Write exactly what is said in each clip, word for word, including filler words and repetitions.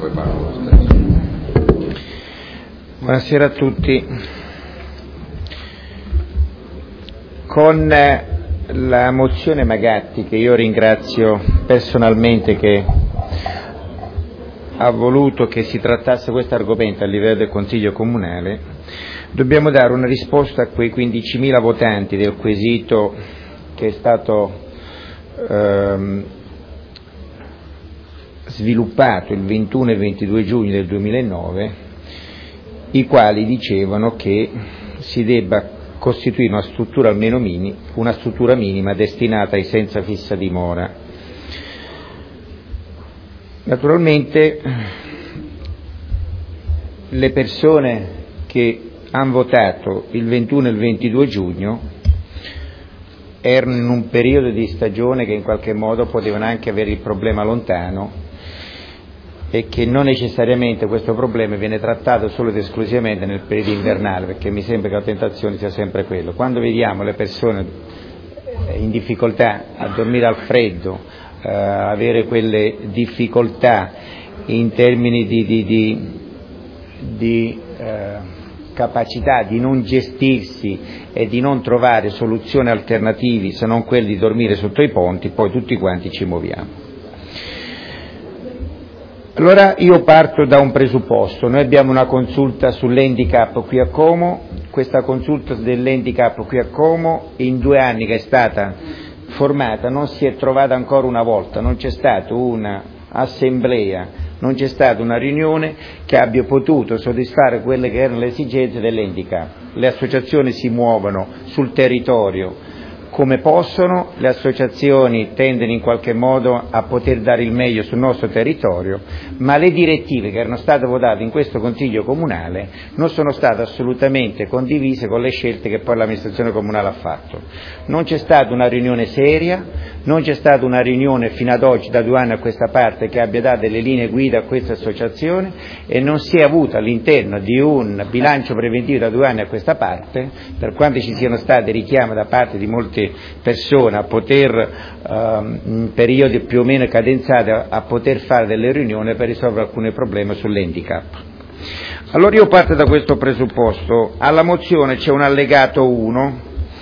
poi parlo lo stesso. Buonasera a tutti. Con la mozione Magatti, che io ringrazio personalmente che ha voluto che si trattasse questo argomento a livello del Consiglio Comunale, dobbiamo dare una risposta a quei quindicimila votanti del quesito che è stato ehm, sviluppato il ventuno e ventidue giugno del duemilanove, i quali dicevano che si debba costituire una struttura almeno minima, una struttura minima destinata ai senza fissa dimora. Naturalmente le persone che hanno votato il ventuno e il ventidue giugno erano in un periodo di stagione che in qualche modo potevano anche avere il problema lontano e che non necessariamente questo problema viene trattato solo ed esclusivamente nel periodo invernale, perché mi sembra che la tentazione sia sempre quello. Quando vediamo le persone in difficoltà a dormire al freddo, eh, avere quelle difficoltà in termini di, di, di, di eh, capacità di non gestirsi e di non trovare soluzioni alternative se non quelle di dormire sotto i ponti, poi tutti quanti ci muoviamo. Allora io parto da un presupposto: noi abbiamo una consulta sull'handicap qui a Como, questa consulta dell'handicap qui a Como in due anni che è stata formata non si è trovata ancora una volta, non c'è stata un'assemblea, non c'è stata una riunione che abbia potuto soddisfare quelle che erano le esigenze dell'handicap. Le associazioni si muovono sul territorio come possono, le associazioni tendono in qualche modo a poter dare il meglio sul nostro territorio, ma le direttive che erano state votate in questo Consiglio Comunale non sono state assolutamente condivise con le scelte che poi l'amministrazione comunale ha fatto. Non c'è stata una riunione seria, non c'è stata una riunione fino ad oggi, da due anni a questa parte, che abbia dato delle linee guida a queste associazioni, e non si è avuto all'interno di un bilancio preventivo da due anni a questa parte, per quanto ci siano state richiami da parte di molte persone a poter ehm, in periodi più o meno cadenzati a, a poter fare delle riunioni per risolvere alcuni problemi sull'handicap. Allora io parto da questo presupposto. Alla mozione c'è un allegato uno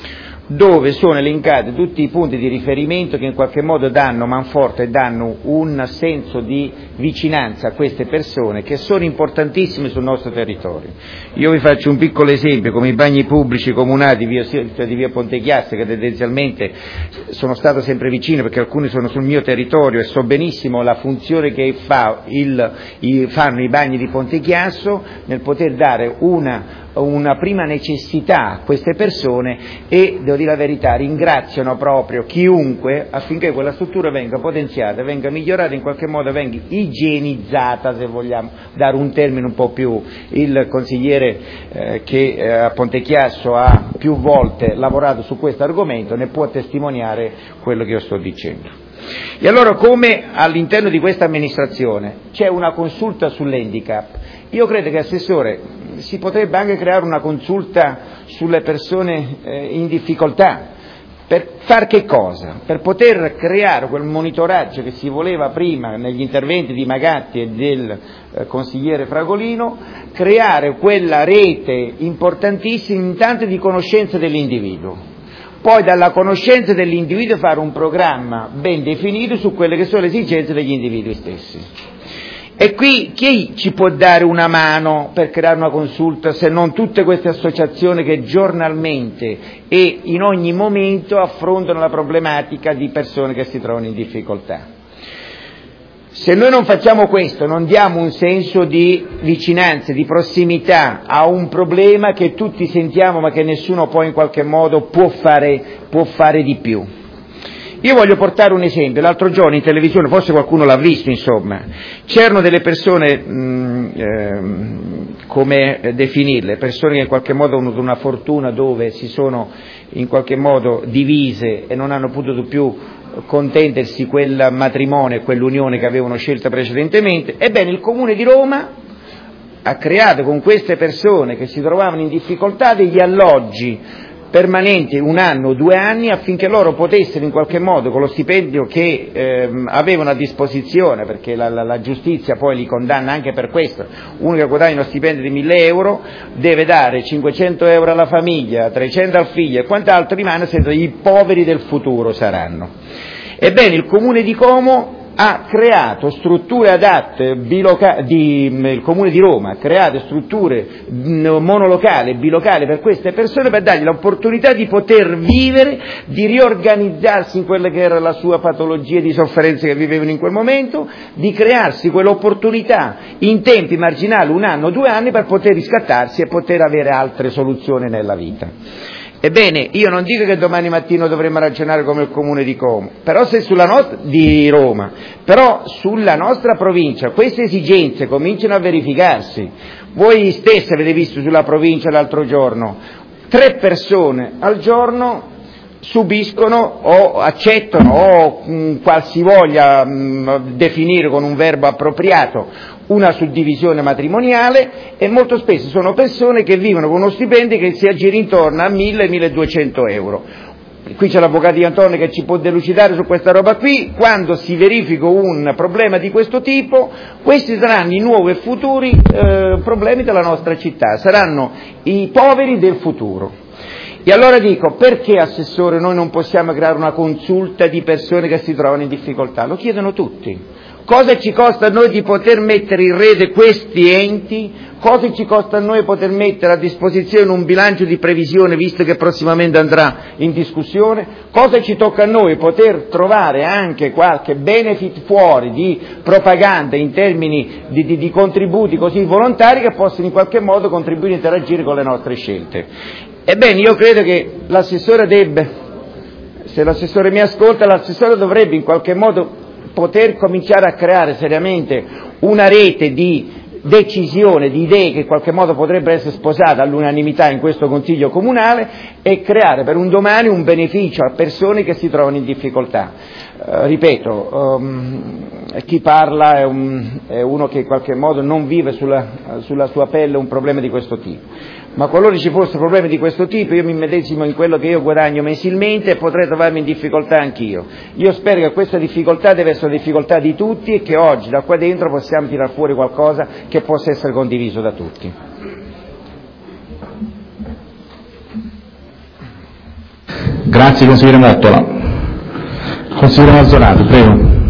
dove sono elencati tutti i punti di riferimento che in qualche modo danno manforte e danno un senso di vicinanza a queste persone che sono importantissime sul nostro territorio. Io vi faccio un piccolo esempio, come i bagni pubblici comunali di via, di via Pontechiasso, che tendenzialmente sono stato sempre vicino perché alcuni sono sul mio territorio e so benissimo la funzione che fa il, i, fanno i bagni di Pontechiasso nel poter dare una una prima necessità a queste persone, e devo dire la verità, ringraziano proprio chiunque affinché quella struttura venga potenziata, venga migliorata, in qualche modo venga igienizzata, se vogliamo dare un termine un po' più. Il consigliere eh, che eh, a Pontechiasso ha più volte lavorato su questo argomento ne può testimoniare quello che io sto dicendo. E allora, come all'interno di questa amministrazione c'è una consulta sull'handicap, io credo che, Assessore, si potrebbe anche creare una consulta sulle persone eh, in difficoltà. Per far che cosa? Per poter creare quel monitoraggio che si voleva prima negli interventi di Magatti e del eh, consigliere Fragolino, creare quella rete importantissima intanto di conoscenza dell'individuo, poi dalla conoscenza dell'individuo fare un programma ben definito su quelle che sono le esigenze degli individui stessi. E qui chi ci può dare una mano per creare una consulta se non tutte queste associazioni che giornalmente e in ogni momento affrontano la problematica di persone che si trovano in difficoltà? Se noi non facciamo questo, non diamo un senso di vicinanza, di prossimità a un problema che tutti sentiamo ma che nessuno poi in qualche modo può fare, può fare di più. Io voglio portare un esempio. L'altro giorno in televisione, forse qualcuno l'ha visto, insomma, c'erano delle persone, mh, eh, come definirle, persone che in qualche modo hanno avuto una fortuna dove si sono in qualche modo divise e non hanno potuto più contendersi quel matrimonio e quell'unione che avevano scelto precedentemente. Ebbene, il Comune di Roma ha creato con queste persone che si trovavano in difficoltà degli alloggi permanente un anno o due anni affinché loro potessero in qualche modo, con lo stipendio che eh, avevano a disposizione, perché la, la, la giustizia poi li condanna anche per questo, uno che guadagna uno stipendio di mille euro deve dare cinquecento euro alla famiglia, trecento al figlio e quant'altro rimane, senza i poveri del futuro saranno. Ebbene, il Comune di Como ha creato strutture adatte, biloca- di, il Comune di Roma ha creato strutture monolocali e bilocali per queste persone per dargli l'opportunità di poter vivere, di riorganizzarsi in quella che era la sua patologia di sofferenze che vivevano in quel momento, di crearsi quell'opportunità in tempi marginali, un anno, due anni, per poter riscattarsi e poter avere altre soluzioni nella vita. Ebbene, io non dico che domani mattina dovremmo ragionare come il Comune di Como, però se sulla nostra, di Roma, però sulla nostra provincia queste esigenze cominciano a verificarsi. Voi stessi avete visto sulla provincia l'altro giorno, tre persone al giorno subiscono o accettano o mh, qualsivoglia mh, definire con un verbo appropriato una suddivisione matrimoniale, e molto spesso sono persone che vivono con uno stipendio che si aggira intorno a mille milleduecento euro. Qui c'è l'avvocato Antonio che ci può delucidare su questa roba qui. Quando si verifica un problema di questo tipo, questi saranno i nuovi e futuri eh, problemi della nostra città, saranno i poveri del futuro. E allora dico, perché Assessore noi non possiamo creare una consulta di persone che si trovano in difficoltà? Lo chiedono tutti. Cosa ci costa a noi di poter mettere in rete questi enti? Cosa ci costa a noi poter mettere a disposizione un bilancio di previsione, visto che prossimamente andrà in discussione? Cosa ci tocca a noi poter trovare anche qualche benefit fuori di propaganda in termini di, di, di contributi così volontari che possano in qualche modo contribuire a interagire con le nostre scelte? Ebbene, io credo che l'assessore debba, se l'assessore mi ascolta, l'assessore dovrebbe in qualche modo poter cominciare a creare seriamente una rete di decisione, di idee che in qualche modo potrebbero essere sposate all'unanimità in questo Consiglio Comunale, e creare per un domani un beneficio a persone che si trovano in difficoltà. Uh, ripeto, um, chi parla è, un, è uno che in qualche modo non vive sulla, sulla sua pelle un problema di questo tipo. Ma qualora ci fossero problemi di questo tipo, io mi medesimo in quello che io guadagno mensilmente e potrei trovarmi in difficoltà anch'io. Io spero che questa difficoltà deve essere una difficoltà di tutti e che oggi da qua dentro possiamo tirar fuori qualcosa che possa essere condiviso da tutti. Grazie consigliere Mottola. Consigliere Mazzolati, prego.